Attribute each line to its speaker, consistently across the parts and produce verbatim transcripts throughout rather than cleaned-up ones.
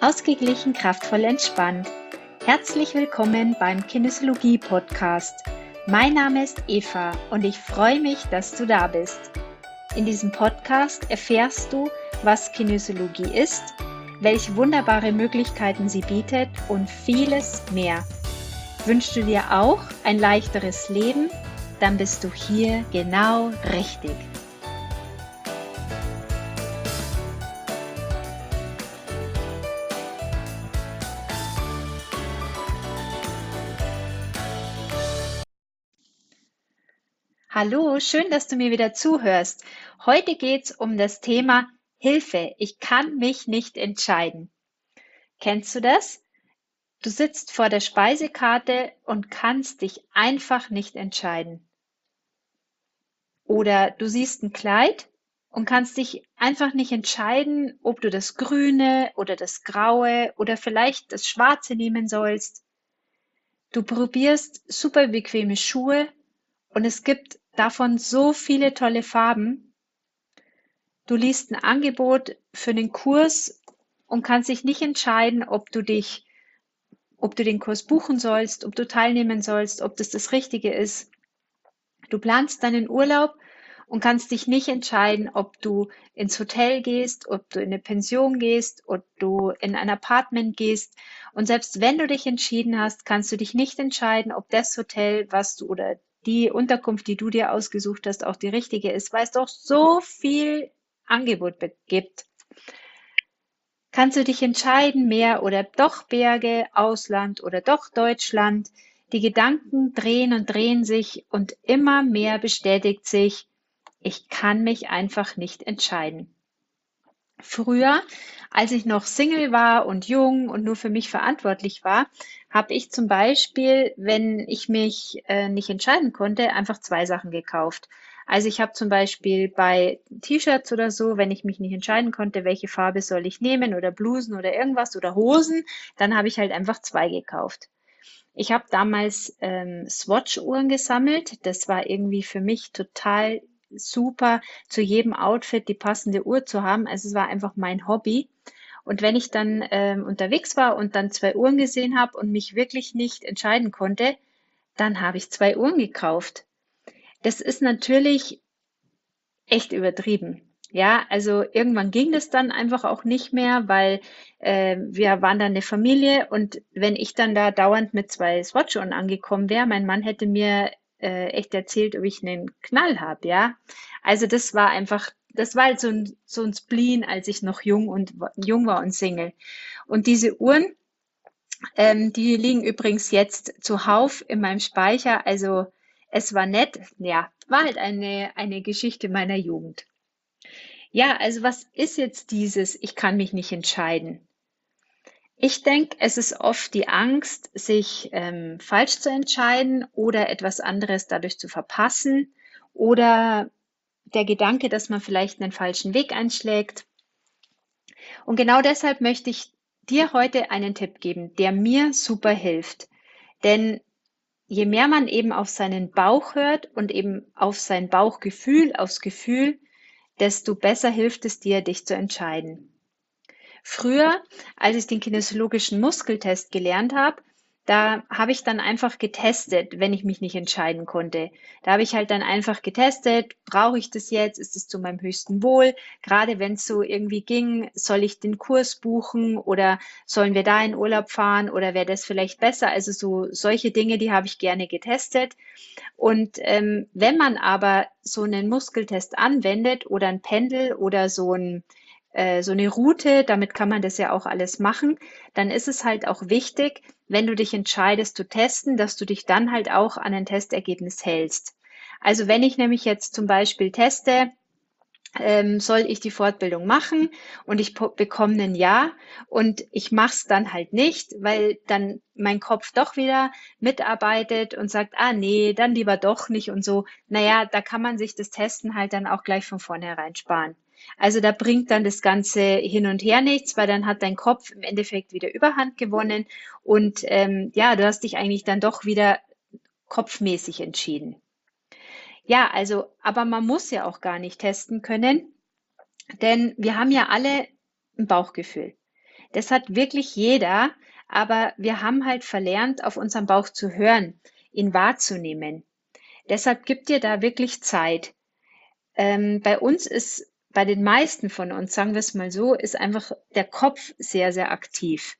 Speaker 1: Ausgeglichen, kraftvoll, entspannt. Herzlich willkommen beim Kinesiologie-Podcast. Mein Name ist Eva und ich freue mich, dass du da bist. In diesem Podcast erfährst du, was Kinesiologie ist, welche wunderbare Möglichkeiten sie bietet und vieles mehr. Wünschst du dir auch ein leichteres Leben? Dann bist du hier genau richtig. Hallo, schön, dass du mir wieder zuhörst. Heute geht es um das Thema Hilfe. Ich kann mich nicht entscheiden. Kennst du das? Du sitzt vor der Speisekarte und kannst dich einfach nicht entscheiden. Oder du siehst ein Kleid und kannst dich einfach nicht entscheiden, ob du das Grüne oder das Graue oder vielleicht das Schwarze nehmen sollst. Du probierst super bequeme Schuhe und es gibt davon so viele tolle Farben. Du liest ein Angebot für einen Kurs und kannst dich nicht entscheiden, ob du dich, ob du den Kurs buchen sollst, ob du teilnehmen sollst, ob das das Richtige ist. Du planst deinen Urlaub und kannst dich nicht entscheiden, ob du ins Hotel gehst, ob du in eine Pension gehst, ob du in ein Apartment gehst. Und selbst wenn du dich entschieden hast, kannst du dich nicht entscheiden, ob das Hotel, was du oder die Unterkunft, die du dir ausgesucht hast, auch die richtige ist, weil es doch so viel Angebot gibt. Kannst du dich entscheiden, Meer oder doch Berge, Ausland oder doch Deutschland? Die Gedanken drehen und drehen sich und immer mehr bestätigt sich, ich kann mich einfach nicht entscheiden. Früher, als ich noch Single war und jung und nur für mich verantwortlich war, habe ich zum Beispiel, wenn ich mich äh, nicht entscheiden konnte, einfach zwei Sachen gekauft. Also ich habe zum Beispiel bei T-Shirts oder so, wenn ich mich nicht entscheiden konnte, welche Farbe soll ich nehmen oder Blusen oder irgendwas oder Hosen, dann habe ich halt einfach zwei gekauft. Ich habe damals ähm, Swatch-Uhren gesammelt. Das war irgendwie für mich total super, zu jedem Outfit die passende Uhr zu haben. Also es war einfach mein Hobby. Und wenn ich dann ähm, unterwegs war und dann zwei Uhren gesehen habe und mich wirklich nicht entscheiden konnte, dann habe ich zwei Uhren gekauft. Das ist natürlich echt übertrieben. Ja, also irgendwann ging das dann einfach auch nicht mehr, weil äh, wir waren dann eine Familie und wenn ich dann da dauernd mit zwei Swatch-Uhren angekommen wäre, mein Mann hätte mir äh, echt erzählt, ob ich einen Knall habe, ja. Also das war einfach, das war halt so ein, so ein Spleen, als ich noch jung und jung war und Single. Und diese Uhren, ähm, die liegen übrigens jetzt zuhauf in meinem Speicher. Also es war nett, ja, war halt eine, eine Geschichte meiner Jugend. Ja, also was ist jetzt dieses, ich kann mich nicht entscheiden? Ich denke, es ist oft die Angst, sich ähm, falsch zu entscheiden oder etwas anderes dadurch zu verpassen oder der Gedanke, dass man vielleicht einen falschen Weg einschlägt. Und genau deshalb möchte ich dir heute einen Tipp geben, der mir super hilft. Denn je mehr man eben auf seinen Bauch hört und eben auf sein Bauchgefühl, aufs Gefühl, desto besser hilft es dir, dich zu entscheiden. Früher, als ich den kinesiologischen Muskeltest gelernt habe, da habe ich dann einfach getestet, wenn ich mich nicht entscheiden konnte. Da habe ich halt dann einfach getestet, brauche ich das jetzt? Ist es zu meinem höchsten Wohl? Gerade wenn es so irgendwie ging, soll ich den Kurs buchen oder sollen wir da in Urlaub fahren oder wäre das vielleicht besser? Also so solche Dinge, die habe ich gerne getestet. Und ähm, wenn man aber so einen Muskeltest anwendet oder ein Pendel oder so ein äh, so eine Route, damit kann man das ja auch alles machen, dann ist es halt auch wichtig, wenn du dich entscheidest zu testen, dass du dich dann halt auch an ein Testergebnis hältst. Also wenn ich nämlich jetzt zum Beispiel teste, ähm, soll ich die Fortbildung machen und ich bekomme ein Ja und ich mache es dann halt nicht, weil dann mein Kopf doch wieder mitarbeitet und sagt, ah nee, dann lieber doch nicht und so. Naja, da kann man sich das Testen halt dann auch gleich von vornherein sparen. Also da bringt dann das Ganze hin und her nichts, weil dann hat dein Kopf im Endeffekt wieder Überhand gewonnen und ähm, ja, du hast dich eigentlich dann doch wieder kopfmäßig entschieden. Ja, also, aber man muss ja auch gar nicht testen können, denn wir haben ja alle ein Bauchgefühl. Das hat wirklich jeder, aber wir haben halt verlernt, auf unseren Bauch zu hören, ihn wahrzunehmen. Deshalb gib dir da wirklich Zeit. Ähm, bei uns ist, bei den meisten von uns, sagen wir es mal so, ist einfach der Kopf sehr, sehr aktiv.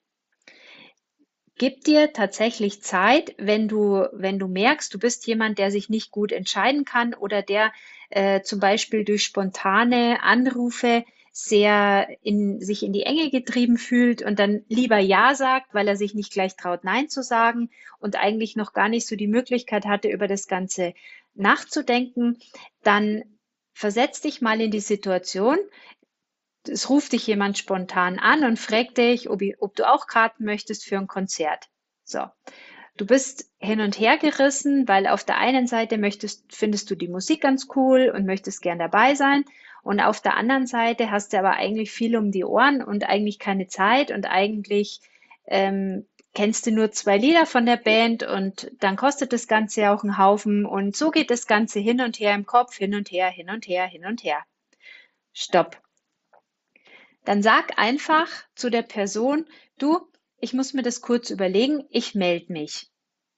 Speaker 1: Gib dir tatsächlich Zeit, wenn du, wenn du merkst, du bist jemand, der sich nicht gut entscheiden kann oder der äh, zum Beispiel durch spontane Anrufe sehr in, sich in die Enge getrieben fühlt und dann lieber Ja sagt, weil er sich nicht gleich traut, Nein zu sagen und eigentlich noch gar nicht so die Möglichkeit hatte, über das Ganze nachzudenken, dann versetz dich mal in die Situation, es ruft dich jemand spontan an und fragt dich, ob, ob du auch Karten möchtest für ein Konzert. So. Du bist hin und her gerissen, weil auf der einen Seite möchtest, findest du die Musik ganz cool und möchtest gern dabei sein. Und auf der anderen Seite hast du aber eigentlich viel um die Ohren und eigentlich keine Zeit und eigentlich ähm, kennst du nur zwei Lieder von der Band und dann kostet das Ganze ja auch einen Haufen und so geht das Ganze hin und her im Kopf, hin und her, hin und her, hin und her. Stopp. Dann sag einfach zu der Person, du, ich muss mir das kurz überlegen, ich melde mich.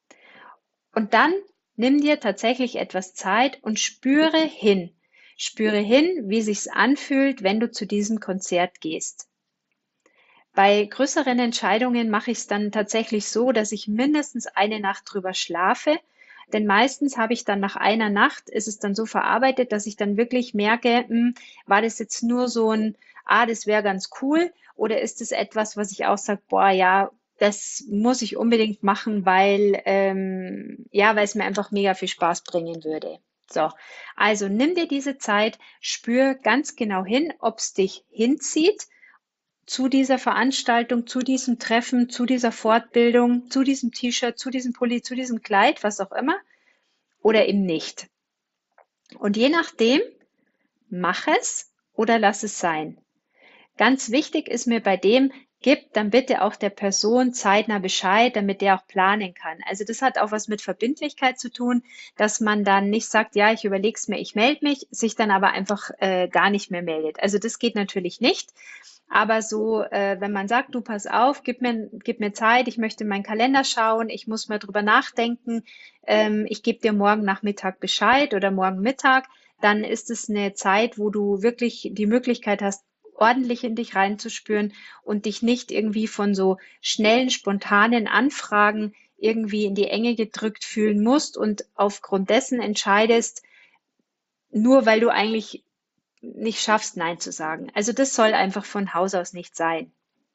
Speaker 1: Und dann nimm dir tatsächlich etwas Zeit und spüre hin. Spüre hin, wie sich's anfühlt, wenn du zu diesem Konzert gehst. Bei größeren Entscheidungen mache ich es dann tatsächlich so, dass ich mindestens eine Nacht drüber schlafe. Denn meistens habe ich dann nach einer Nacht, ist es dann so verarbeitet, dass ich dann wirklich merke, hm, war das jetzt nur so ein, ah, das wäre ganz cool, oder ist es etwas, was ich auch sage, boah, ja, das muss ich unbedingt machen, weil, ähm, ja, weil es mir einfach mega viel Spaß bringen würde. So, also nimm dir diese Zeit, spür ganz genau hin, ob es dich hinzieht zu dieser Veranstaltung, zu diesem Treffen, zu dieser Fortbildung, zu diesem T-Shirt, zu diesem Pulli, zu diesem Kleid, was auch immer, oder eben nicht. Und je nachdem, mach es oder lass es sein. Ganz wichtig ist mir bei dem, gib dann bitte auch der Person zeitnah Bescheid, damit der auch planen kann. Also das hat auch was mit Verbindlichkeit zu tun, dass man dann nicht sagt, ja, ich überlege es mir, ich melde mich, sich dann aber einfach äh, gar nicht mehr meldet. Also das geht natürlich nicht. Aber so, äh, wenn man sagt, du pass auf, gib mir, gib mir Zeit, ich möchte in meinen Kalender schauen, ich muss mal drüber nachdenken, ähm, ich gebe dir morgen Nachmittag Bescheid oder morgen Mittag, dann ist es eine Zeit, wo du wirklich die Möglichkeit hast, ordentlich in dich reinzuspüren und dich nicht irgendwie von so schnellen, spontanen Anfragen irgendwie in die Enge gedrückt fühlen musst und aufgrund dessen entscheidest, nur weil du eigentlich nicht schaffst, Nein zu sagen. Also das soll einfach von Haus aus nicht sein.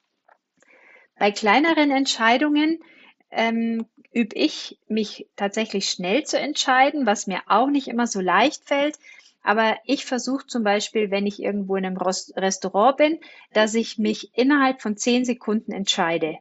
Speaker 1: Bei kleineren Entscheidungen ähm, übe ich mich tatsächlich schnell zu entscheiden, was mir auch nicht immer so leicht fällt. Aber ich versuche zum Beispiel, wenn ich irgendwo in einem Restaurant bin, dass ich mich innerhalb von zehn Sekunden entscheide.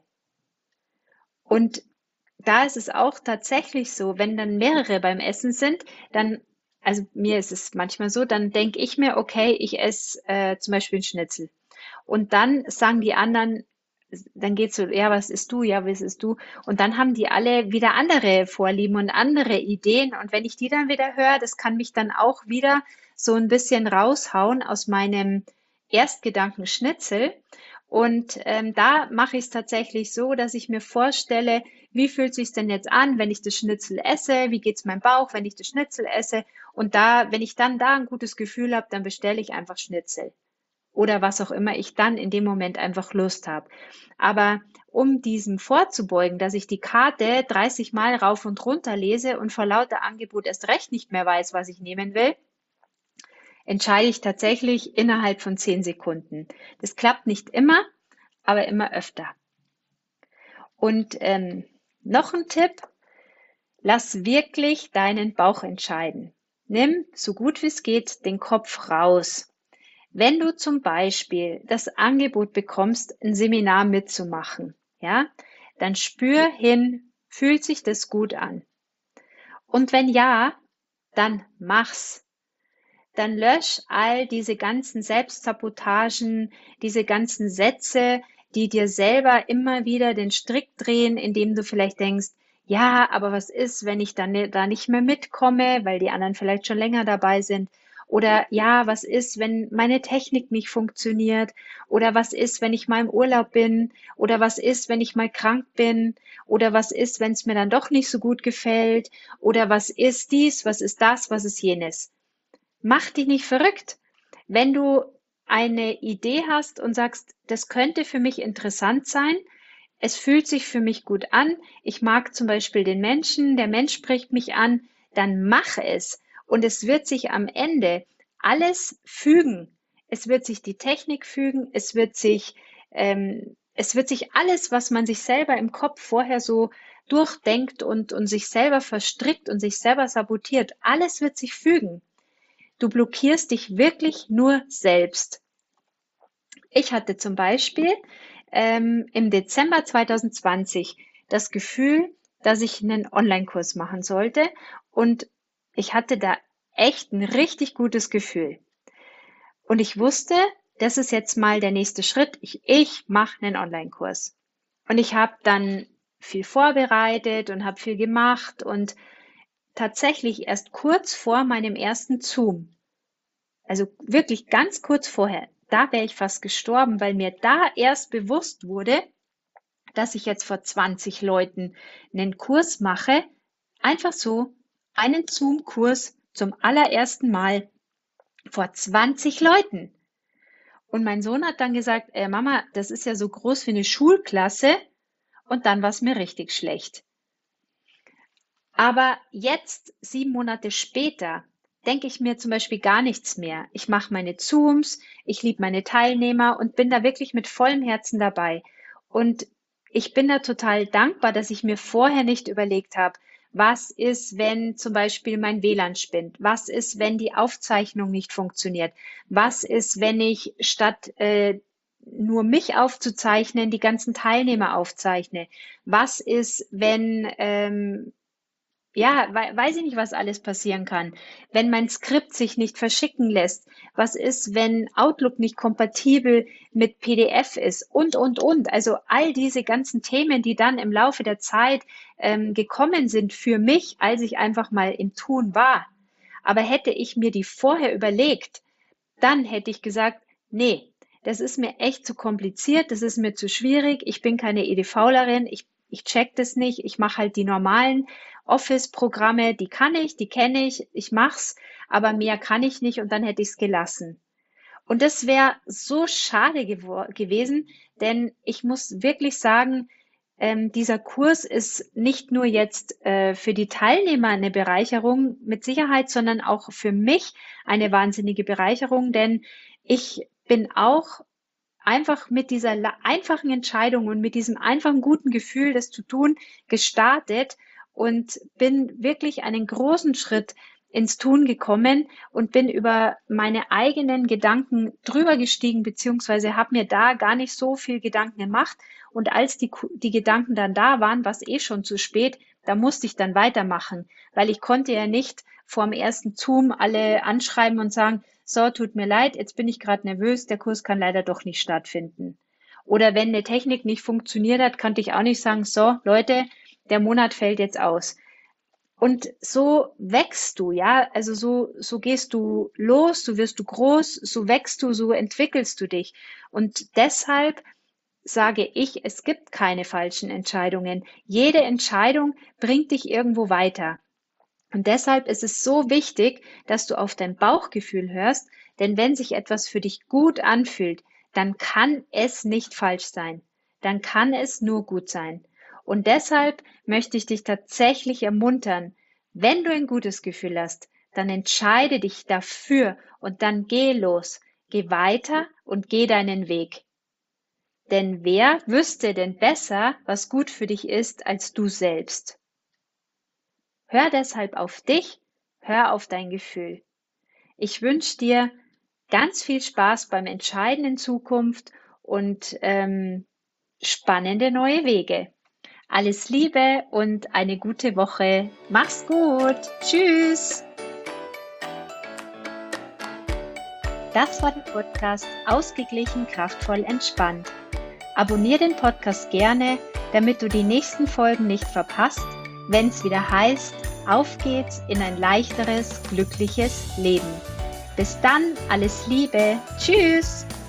Speaker 1: Und da ist es auch tatsächlich so, wenn dann mehrere beim Essen sind, dann, also mir ist es manchmal so, dann denke ich mir, okay, ich esse äh, zum Beispiel einen Schnitzel. Und dann sagen die anderen, dann geht's so, ja, was isst du? Ja, was isst du? Und dann haben die alle wieder andere Vorlieben und andere Ideen. Und wenn ich die dann wieder höre, das kann mich dann auch wieder so ein bisschen raushauen aus meinem Erstgedanken Schnitzel. Und ähm, da mache ich es tatsächlich so, dass ich mir vorstelle, wie fühlt sich denn jetzt an, wenn ich das Schnitzel esse? Wie geht's meinem Bauch, wenn ich das Schnitzel esse? Und da, wenn ich dann da ein gutes Gefühl habe, dann bestelle ich einfach Schnitzel oder was auch immer ich dann in dem Moment einfach Lust habe. Aber um diesem vorzubeugen, dass ich die Karte dreißig Mal rauf und runter lese und vor lauter Angebot erst recht nicht mehr weiß, was ich nehmen will, entscheide ich tatsächlich innerhalb von zehn Sekunden. Das klappt nicht immer, aber immer öfter. Und ähm, noch ein Tipp, lass wirklich deinen Bauch entscheiden. Nimm so gut wie es geht den Kopf raus. Wenn du zum Beispiel das Angebot bekommst, ein Seminar mitzumachen, ja, dann spür hin, fühlt sich das gut an? Und wenn ja, dann mach's. Dann lösch all diese ganzen Selbstsabotagen, diese ganzen Sätze, die dir selber immer wieder den Strick drehen, indem du vielleicht denkst, ja, aber was ist, wenn ich dann da nicht mehr mitkomme, weil die anderen vielleicht schon länger dabei sind? Oder ja, was ist, wenn meine Technik nicht funktioniert? Oder was ist, wenn ich mal im Urlaub bin? Oder was ist, wenn ich mal krank bin? Oder was ist, wenn es mir dann doch nicht so gut gefällt? Oder was ist dies? Was ist das? Was ist jenes? Mach dich nicht verrückt. Wenn du eine Idee hast und sagst, das könnte für mich interessant sein, es fühlt sich für mich gut an, ich mag zum Beispiel den Menschen, der Mensch spricht mich an, dann mach es. Und es wird sich am Ende alles fügen. Es wird sich die Technik fügen, es wird sich, ähm, es wird sich alles, was man sich selber im Kopf vorher so durchdenkt und, und sich selber verstrickt und sich selber sabotiert, alles wird sich fügen. Du blockierst dich wirklich nur selbst. Ich hatte zum Beispiel ähm, im Dezember zwanzig zwanzig das Gefühl, dass ich einen Online-Kurs machen sollte und ich hatte da echt ein richtig gutes Gefühl. Und ich wusste, das ist jetzt mal der nächste Schritt. Ich, ich mache einen Online-Kurs. Und ich habe dann viel vorbereitet und habe viel gemacht und tatsächlich erst kurz vor meinem ersten Zoom, also wirklich ganz kurz vorher, da wäre ich fast gestorben, weil mir da erst bewusst wurde, dass ich jetzt vor zwanzig Leuten einen Kurs mache, einfach so einen Zoom-Kurs zum allerersten Mal vor zwanzig Leuten. Und mein Sohn hat dann gesagt, äh, Mama, das ist ja so groß wie eine Schulklasse, und dann war es mir richtig schlecht. Aber jetzt, sieben Monate später, denke ich mir zum Beispiel gar nichts mehr. Ich mache meine Zooms, ich liebe meine Teilnehmer und bin da wirklich mit vollem Herzen dabei. Und ich bin da total dankbar, dass ich mir vorher nicht überlegt habe, was ist, wenn zum Beispiel mein W L A N spinnt? Was ist, wenn die Aufzeichnung nicht funktioniert? Was ist, wenn ich statt äh, nur mich aufzuzeichnen, die ganzen Teilnehmer aufzeichne? Was ist, wenn ähm, ja, weiß ich nicht, was alles passieren kann. Wenn mein Skript sich nicht verschicken lässt, was ist, wenn Outlook nicht kompatibel mit P D F ist und, und, und. Also all diese ganzen Themen, die dann im Laufe der Zeit ähm, gekommen sind für mich, als ich einfach mal im Tun war. Aber hätte ich mir die vorher überlegt, dann hätte ich gesagt, nee, das ist mir echt zu kompliziert, das ist mir zu schwierig, ich bin keine EDVlerin, ich, ich check das nicht, ich mache halt die normalen Office-Programme, die kann ich, die kenne ich, ich mach's, aber mehr kann ich nicht und dann hätte ich es gelassen. Und das wäre so schade gewesen, denn ich muss wirklich sagen, ähm, dieser Kurs ist nicht nur jetzt äh, für die Teilnehmer eine Bereicherung mit Sicherheit, sondern auch für mich eine wahnsinnige Bereicherung, denn ich bin auch einfach mit dieser einfachen Entscheidung und mit diesem einfachen guten Gefühl, das zu tun, gestartet und bin wirklich einen großen Schritt ins Tun gekommen und bin über meine eigenen Gedanken drüber gestiegen, beziehungsweise habe mir da gar nicht so viel Gedanken gemacht. Und als die, die Gedanken dann da waren, war es eh schon zu spät, da musste ich dann weitermachen, weil ich konnte ja nicht vor dem ersten Zoom alle anschreiben und sagen, so, tut mir leid, jetzt bin ich gerade nervös, der Kurs kann leider doch nicht stattfinden. Oder wenn eine Technik nicht funktioniert hat, konnte ich auch nicht sagen, so, Leute, der Monat fällt jetzt aus. Und so wächst du, ja, also so, so gehst du los, so wirst du groß, so wächst du, so entwickelst du dich. Und deshalb sage ich, es gibt keine falschen Entscheidungen. Jede Entscheidung bringt dich irgendwo weiter. Und deshalb ist es so wichtig, dass du auf dein Bauchgefühl hörst, denn wenn sich etwas für dich gut anfühlt, dann kann es nicht falsch sein. Dann kann es nur gut sein. Und deshalb möchte ich dich tatsächlich ermuntern, wenn du ein gutes Gefühl hast, dann entscheide dich dafür und dann geh los, geh weiter und geh deinen Weg. Denn wer wüsste denn besser, was gut für dich ist, als du selbst? Hör deshalb auf dich, hör auf dein Gefühl. Ich wünsche dir ganz viel Spaß beim Entscheiden in Zukunft und ähm, spannende neue Wege. Alles Liebe und eine gute Woche. Mach's gut. Tschüss. Das war der Podcast Ausgeglichen, kraftvoll, entspannt. Abonnier den Podcast gerne, damit du die nächsten Folgen nicht verpasst, wenn es wieder heißt, auf geht's in ein leichteres, glückliches Leben. Bis dann, alles Liebe. Tschüss.